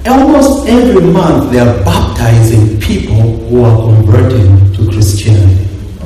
almost every month they are baptizing people who are converting to Christianity.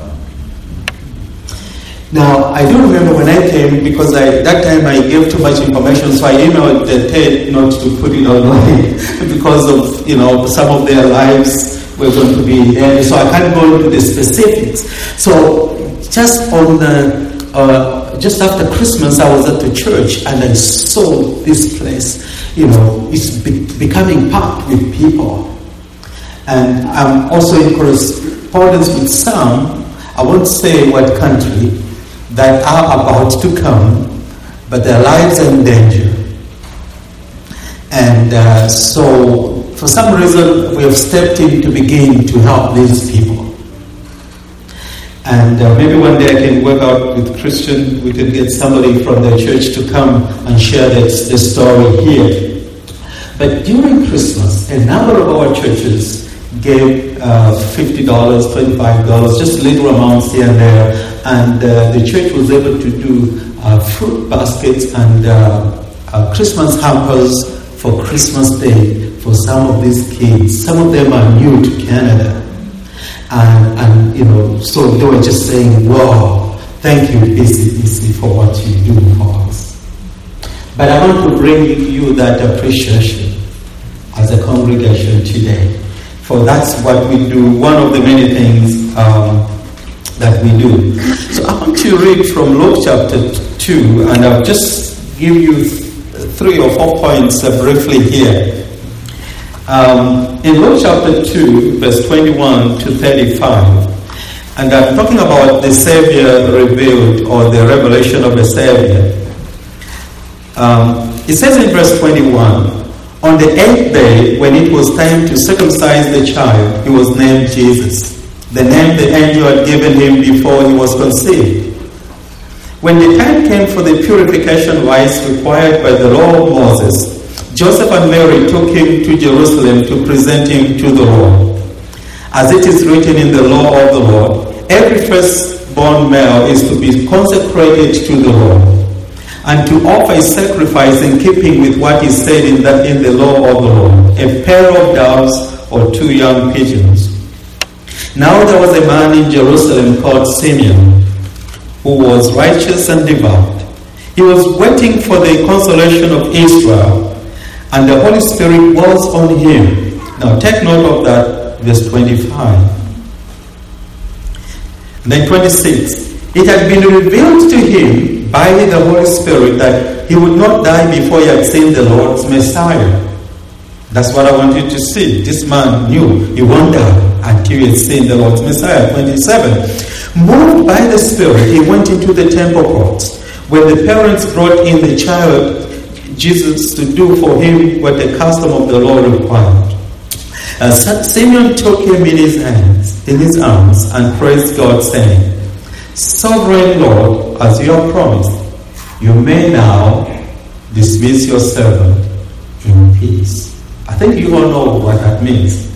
Now, I do remember when I came, because that time I gave too much information, so I emailed the TED not to put it online because of, some of their lives were going to be there, so I can't go into the specifics. So, just on just after Christmas, I was at the church and I saw this place, it's becoming packed with people. And I'm also in correspondence with some, I won't say what country, that are about to come, but their lives are in danger. And so, for some reason, we have stepped in to begin to help these people. And maybe one day I can work out with Christian, we can get somebody from their church to come and share the story here. But during Christmas, a number of our churches gave $50, $25, just little amounts here and there. And the church was able to do fruit baskets and Christmas hampers for Christmas Day for some of these kids. Some of them are new to Canada. And so they were just saying, wow, thank you, BCBC, for what you do for us. But I want to bring you that appreciation as a congregation today. For that's what we do, one of the many things that we do. So I want to read from Luke chapter 2, and I'll just give you 3 or 4 points briefly here. In Luke chapter 2, verse 21 to 35, and I'm talking about the Savior revealed, or the revelation of the Savior. It says in verse 21, on the 8th day, when it was time to circumcise the child, he was named Jesus, the name the angel had given him before he was conceived. When the time came for the purification rites required by the law of Moses, Joseph and Mary took him to Jerusalem to present him to the Lord. As it is written in the law of the Lord, every firstborn male is to be consecrated to the Lord, and to offer a sacrifice in keeping with what is said in the law of the Lord, a pair of doves or 2 young pigeons. Now there was a man in Jerusalem called Simeon, who was righteous and devout. He was waiting for the consolation of Israel, and the Holy Spirit was on him. Now take note of that, verse 25. Then 26. It had been revealed to him by the Holy Spirit that he would not die before he had seen the Lord's Messiah. That's what I want you to see. This man knew he won't die until he had seen the Lord's Messiah. 27. Moved by the Spirit, he went into the temple courts, where the parents brought in the child Jesus to do for him what the custom of the law required. Simeon took him in his arms, and praised God, saying, Sovereign Lord, as you have promised, you may now dismiss your servant in peace. I think you all know what that means.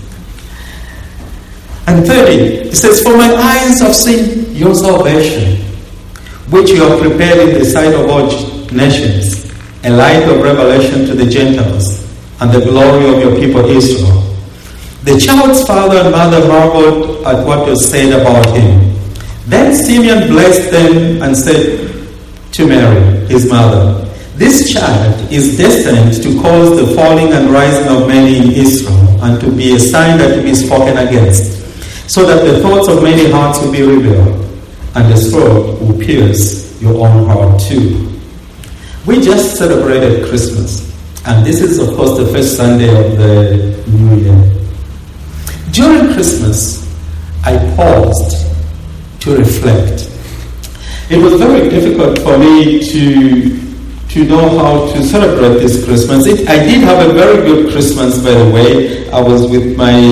And 30, it says, For my eyes have seen your salvation, which you have prepared in the sight of all nations, a light of revelation to the Gentiles, and the glory of your people Israel. The child's father and mother marveled at what was said about him. Then Simeon blessed them and said to Mary, his mother, This child is destined to cause the falling and rising of many in Israel, and to be a sign that will be spoken against, so that the thoughts of many hearts will be revealed, and the sword will pierce your own heart too. We just celebrated Christmas, and this is of course the first Sunday of the New Year. During Christmas, I paused to reflect. It was very difficult for me to know how to celebrate this Christmas. I did have a very good Christmas, by the way. I was with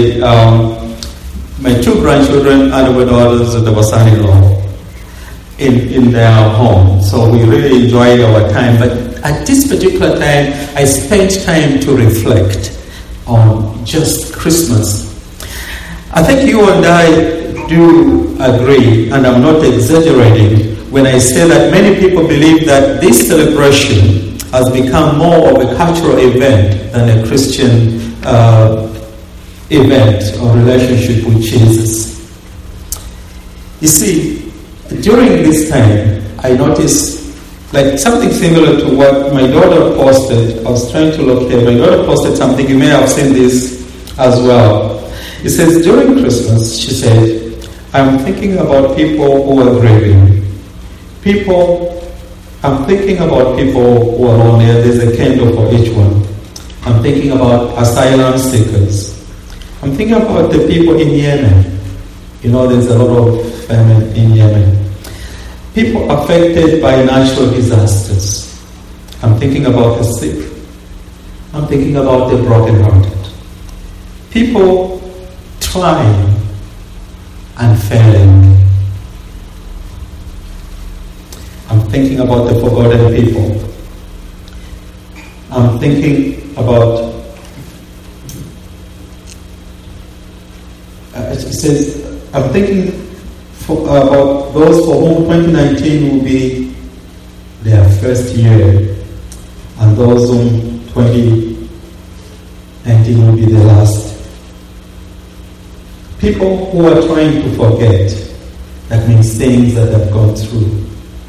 my 2 grandchildren and our daughters and our son-in-law in their home. So we really enjoyed our time. But at this particular time, I spent time to reflect on just Christmas. I think you and I do agree, and I'm not exaggerating, when I say that many people believe that this celebration has become more of a cultural event than a Christian event or relationship with Jesus. You see, during this time, I noticed like something similar to what my daughter posted. I was trying to locate. My daughter posted something. You may have seen this as well. It says, during Christmas, she said, I'm thinking about people who are grieving. I'm thinking about people who are lonely. There's a candle for each one. I'm thinking about asylum seekers. I'm thinking about the people in Yemen. You know, there's a lot of famine in Yemen. People affected by natural disasters. I'm thinking about the sick. I'm thinking about the brokenhearted. People trying and failing. I'm thinking about the forgotten people. I'm thinking about, it says, I'm thinking about those for whom 2019 will be their first year, and those whom 2019 will be their last. People who are trying to forget, that means things that have gone through.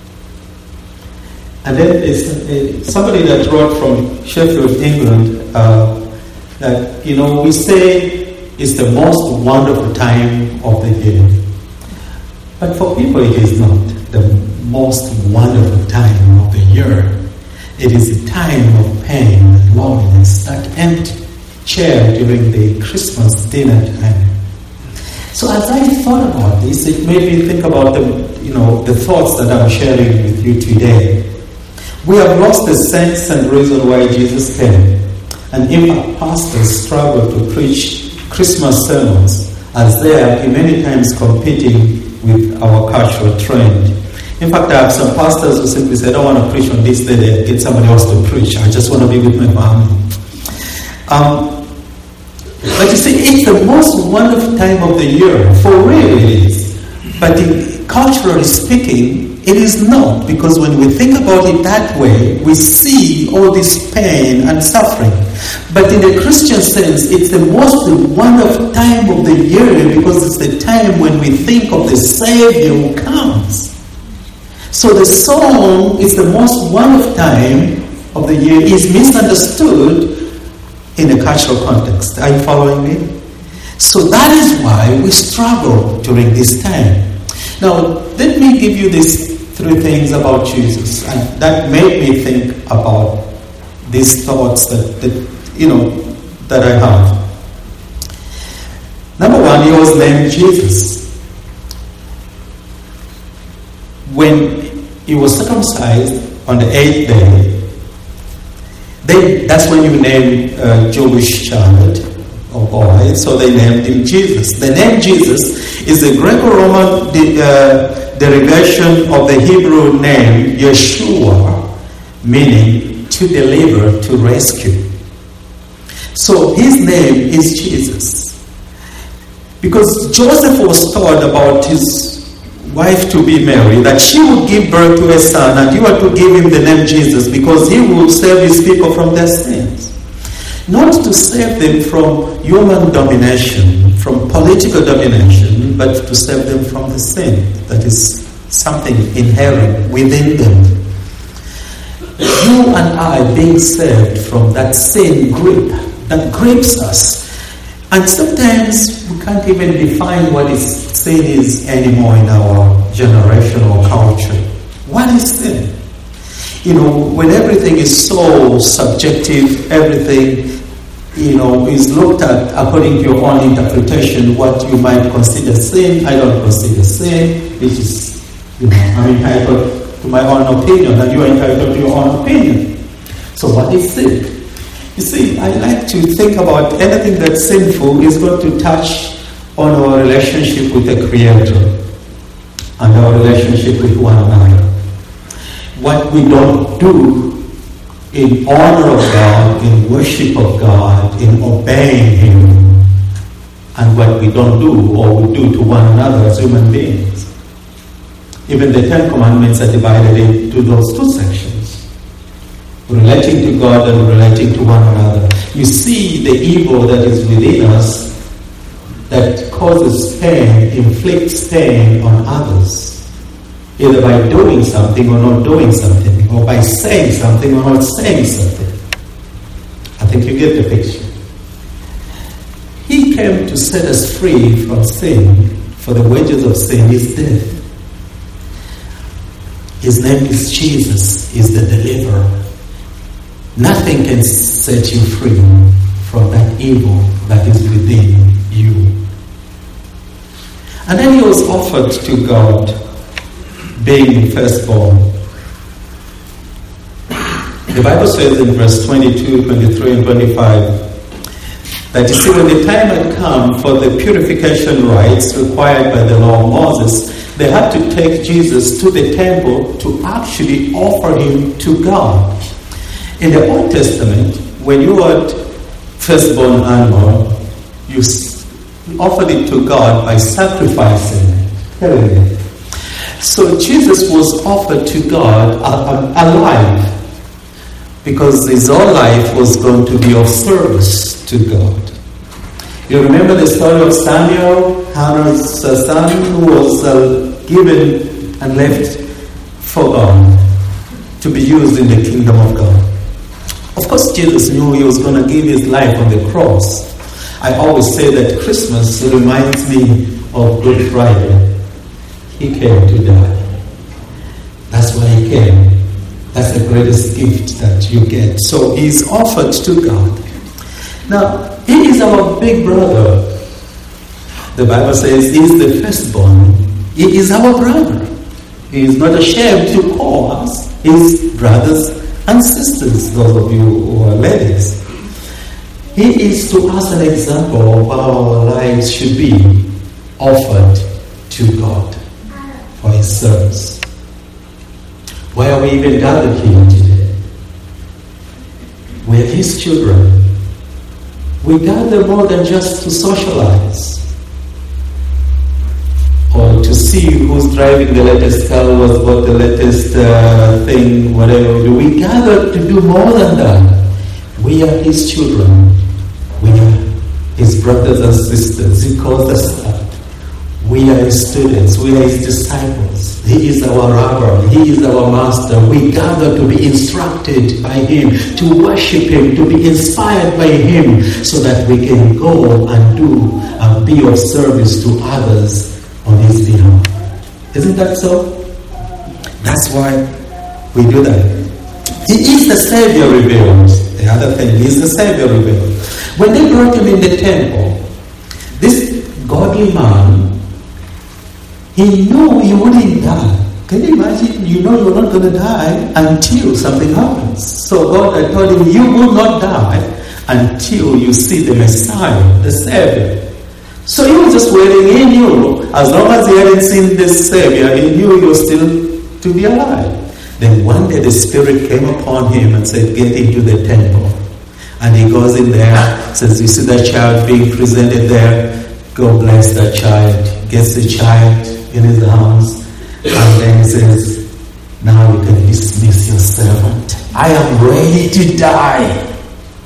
And then there's somebody that wrote from Sheffield, England, that, you know, we say it's the most wonderful time of the year. But for people, it is not the most wonderful time of the year. It is a time of pain and loneliness, that empty chair during the Christmas dinner time. So as I thought about this, it made me think about the thoughts that I'm sharing with you today. We have lost the sense and reason why Jesus came. And in fact, pastors struggle to preach Christmas sermons as they are many times competing with our cultural trend. In fact, I have some pastors who simply say, I don't want to preach on this day, they get somebody else to preach. I just want to be with my family. But you see, it's the most wonderful time of the year. For real it is. But culturally speaking, it is not, because when we think about it that way, we see all this pain and suffering. But in the Christian sense, it's the most wonderful time of the year, because it's the time when we think of the Savior who comes. So the song is the most wonderful time of the year is misunderstood in a cultural context. Are you following me? So that is why we struggle during this time. Now, let me give you these 3 things about Jesus, and that made me think about these thoughts that I have. Number 1, he was named Jesus. When he was circumcised on the 8th day, that's when you name a Jewish child or boy, so they named him Jesus. The name Jesus is a Greco-Roman derivation of the Hebrew name Yeshua, meaning to deliver, to rescue. So his name is Jesus. Because Joseph was told about his wife to be Mary, that she would give birth to a son, and you are to give him the name Jesus, because he will save his people from their sins. Not to save them from human domination, from political domination, but to save them from the sin that is something inherent within them. You and I being saved from that sin grip that grips us. And sometimes we can't even define what sin is anymore in our generation or culture. What is sin? When everything is so subjective, everything is looked at according to your own interpretation, what you might consider sin. I don't consider sin, which is, I'm entitled to my own opinion, and you are entitled to your own opinion. So what is sin? You see, I like to think about anything that's sinful is going to touch on our relationship with the Creator and our relationship with one another. What we don't do in honor of God, in worship of God, in obeying Him, and what we don't do or we do to one another as human beings. Even the 10 Commandments are divided into those 2 sections. Relating to God and relating to one another. you see the evil that is within us that causes pain, inflicts pain on others, either by doing something or not doing something, or by saying something or not saying something. I think you get the picture. He came to set us free from sin, for the wages of sin is death. His name is Jesus, He's the deliverer. Nothing can set you free from that evil that is within you. And then He was offered to God, being firstborn. The Bible says in verse 22, 23, and 25, that you see, when the time had come for the purification rites required by the law of Moses, they had to take Jesus to the temple to actually offer Him to God. In the Old Testament, when you had firstborn animal, you offered it to God by sacrificing it. So Jesus was offered to God alive, because His whole life was going to be of service to God. You remember the story of Samuel, Hannah's son, who was given and left for God to be used in the kingdom of God. Of course, Jesus knew He was going to give His life on the cross. I always say that Christmas reminds me of Good Friday. He came to die. That's why He came. That's the greatest gift that you get. So He's offered to God. Now, He is our big brother. The Bible says He is the firstborn. He is our brother. He is not ashamed to call us His brothers and sisters, those of you who are ladies. He is to us an example of how our lives should be offered to God for His service. Why are we even gathered here today? We are His children. We gather more than just to socialize or to see who's driving the latest car, who's got the latest thing, whatever. We gather to do more than that. We are His children. We are His brothers and sisters. He calls us that. We are His students. We are His disciples. He is our rabbi. He is our master. We gather to be instructed by Him, to worship Him, to be inspired by Him, so that we can go and do and be of service to others on His behalf. Isn't that so? That's why we do that. He is the Savior revealed. The other thing, He is the Savior revealed. When they brought Him in the temple, this godly man, he knew he wouldn't die. Can you imagine? You know you're not going to die until something happens. So God had told him, you will not die until you see the Messiah, the Savior. So he was just waiting. He knew, as long as he hadn't seen the Savior, he knew he was still to be alive. Then one day the Spirit came upon him and said, get into the temple. And he goes in there, says, you see that child being presented there? Go bless that child. Gets the child in his arms, and then he says, now you can dismiss your servant. I am ready to die,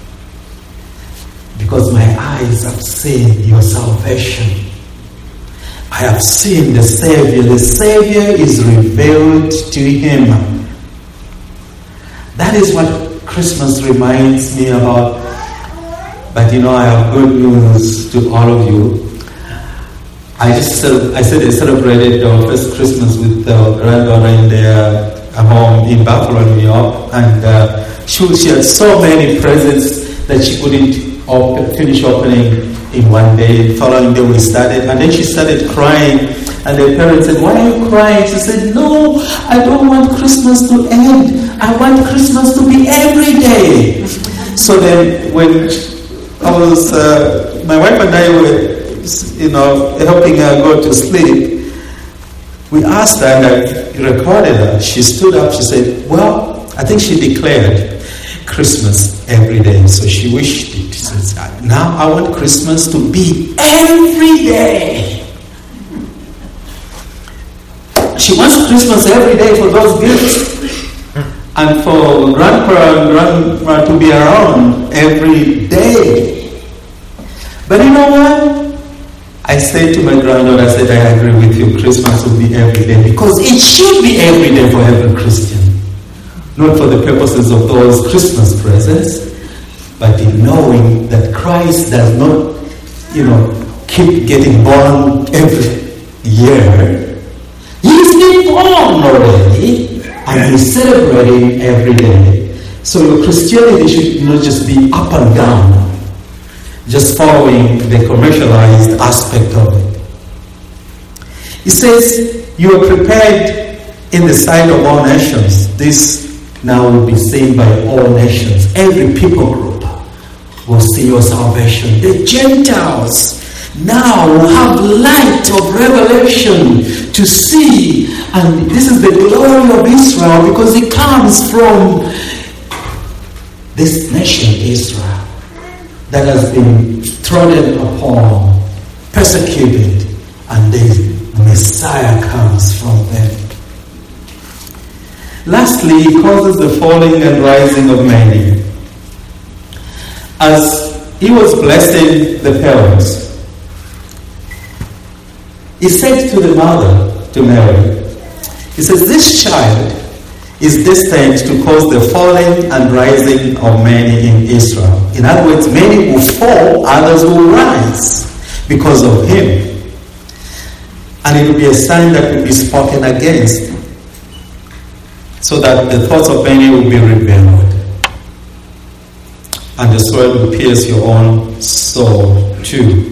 because my eyes have seen your salvation. I have seen the Savior. The Savior is revealed to him. That is what Christmas reminds me about. But you know, I have good news to all of you. I said I celebrated our first Christmas with our granddaughter in their home in Buffalo, New York, and she had so many presents that she couldn't finish opening in one day. The following day we started, and then she started crying, and the parents said, why are you crying? She said, no, I don't want Christmas to end. I want Christmas to be every day. So then when I was, my wife and I were, helping her go to sleep, we asked her, and I recorded her. She stood up, she said, well, I think she declared Christmas every day. So she wished it. She says, now I want Christmas to be every day. She wants Christmas every day for those gifts. and for grandpa and grandma to be around every day. But you know what? I said to my granddaughter, I said, I agree with you, Christmas will be every day, because it should be every day for every Christian. Not for the purposes of those Christmas presents, but in knowing that Christ does not, keep getting born every year. He's been born already, and he's celebrating every day. So your Christianity should not just be up and down, just following the commercialized aspect of it. He says, you are prepared in the sight of all nations. This now will be seen by all nations. Every people group will see your salvation. The Gentiles now will have light of revelation to see. And this is the glory of Israel, because it comes from this nation, Israel, that has been trodden upon, persecuted, and the Messiah comes from them. Lastly, he causes the falling and rising of many. As he was blessing the parents, he said to the mother, to Mary, he says, this child is destined to cause the falling and rising of many in Israel. In other words, many will fall, others will rise because of him. And it will be a sign that will be spoken against, so that the thoughts of many will be revealed, and the sword will pierce your own soul too.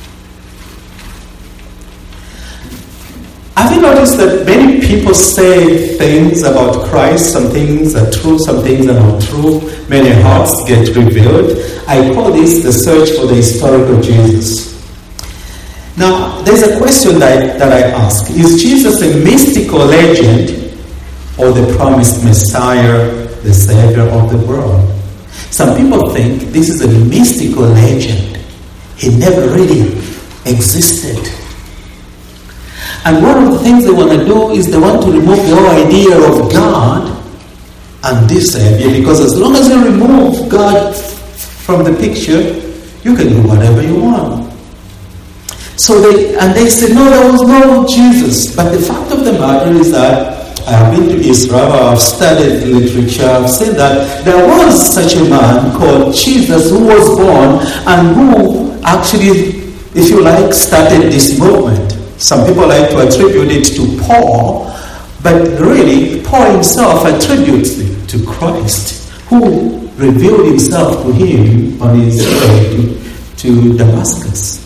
Have you noticed that many people say things about Christ? Some things are true, some things are not true. Many hearts get revealed. I call this the search for the historical Jesus. Now, there's a question that I ask. Is Jesus a mystical legend, or the promised Messiah, the Savior of the world? Some people think this is a mystical legend. He never really existed. And one of the things they want to do is they want to remove the whole idea of God and this Savior, because as long as you remove God from the picture, you can do whatever you want. So they say, no, there was no Jesus. But the fact of the matter is that I have been to Israel, I've studied literature, I've seen that there was such a man called Jesus who was born and who actually, if you like, started this movement. Some people like to attribute it to Paul, but really, Paul himself attributes it to Christ, who revealed himself to him on his way to Damascus.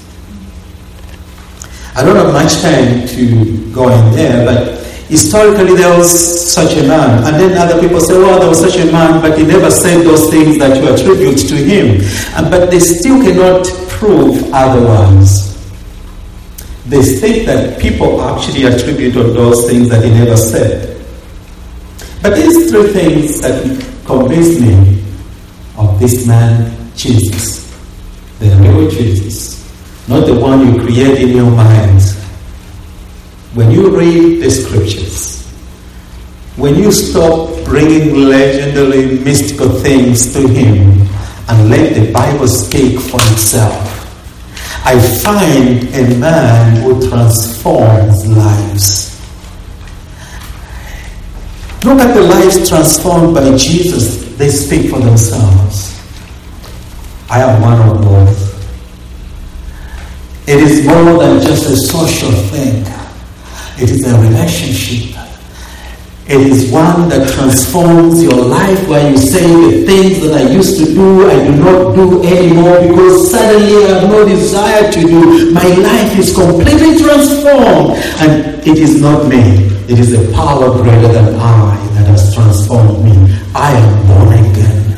I don't have much time to go in there, but historically there was such a man. And then other people say, well, there was such a man, but he never said those things that you attribute to him. But they still cannot prove otherwise. They think that people actually attributed those things that he never said. But these three things that convince me of this man, Jesus, the real Jesus, not the one you create in your minds. When you read the scriptures, when you stop bringing legendary, mystical things to him and let the Bible speak for itself, I find a man who transforms lives. Look at the lives transformed by Jesus. They speak for themselves. I am one of those. It is more than just a social thing. It is a relationship. It is one that transforms your life, where you say the things that I used to do, I do not do anymore, because suddenly I have no desire to do. My life is completely transformed. And it is not me. It is a power greater than I that has transformed me. I am born again.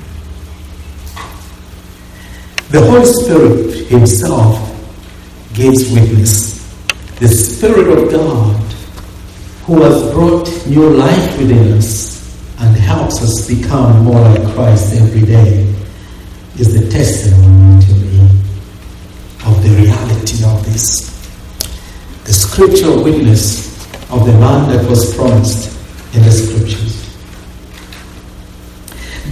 The Holy Spirit himself gives witness. The Spirit of God, who has brought new life within us and helps us become more like Christ every day, is the testimony to me of the reality of this. The scriptural witness of the man that was promised in the scriptures.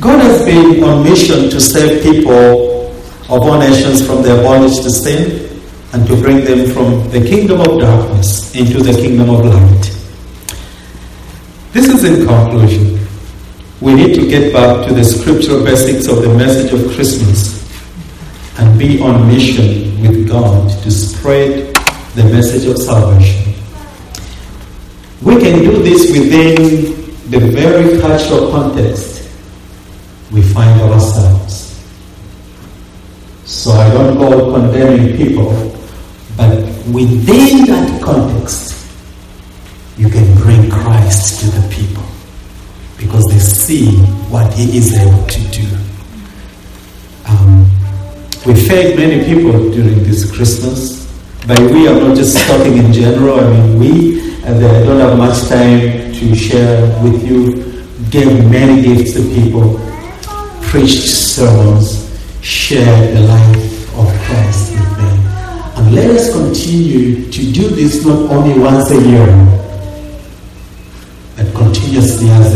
God has been on mission to save people of all nations from their bondage to sin and to bring them from the kingdom of darkness into the kingdom of light. This is in conclusion. We need to get back to the scriptural basics of the message of Christmas and be on mission with God to spread the message of salvation. We can do this within the very cultural context we find ourselves. So I don't go condemning people, but within that context, you can bring Christ to the people because they see what He is able to do. We fed many people during this Christmas. By we, I'm not just talking in general. I mean, we, and I don't have much time to share with you, gave many gifts to people, preached sermons, shared the life of Christ with them. And let us continue to do this not only once a year, but continuously as